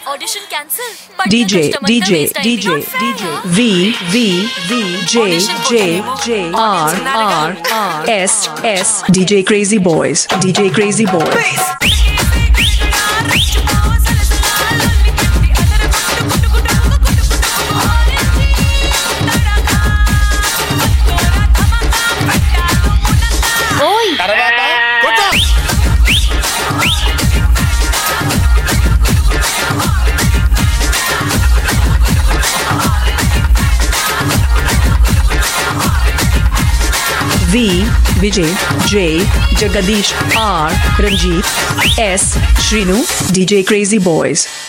Audition cancel. DJ J R S DJ Crazy Boys. V Vijay, J Jagadish, R Ranjit, S Shrinu, DJ Crazy Boys.